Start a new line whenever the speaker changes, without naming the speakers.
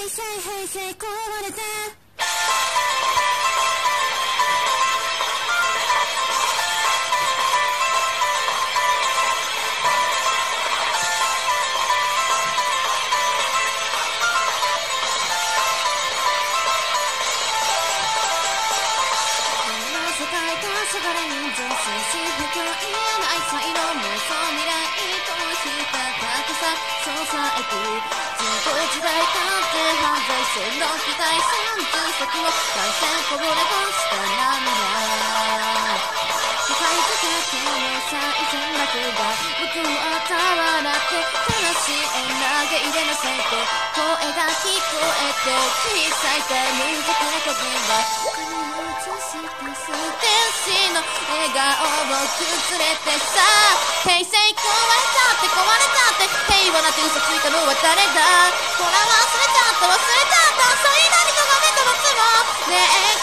成壊れてしがれに女性し不況言えない才能妄想未来と引っかかってさそうさえて人工時代だって犯罪性の期待30足を感染こぼれとした涙世界中けの最善悪が僕を笑って正しい女が入れなさいと声が聞こえて小さいタイムズの風が天使の笑顔を崩れてさ平成壊れたって平和なって嘘ついたのは誰だほら忘れちゃったそういう何かが目とつもねえ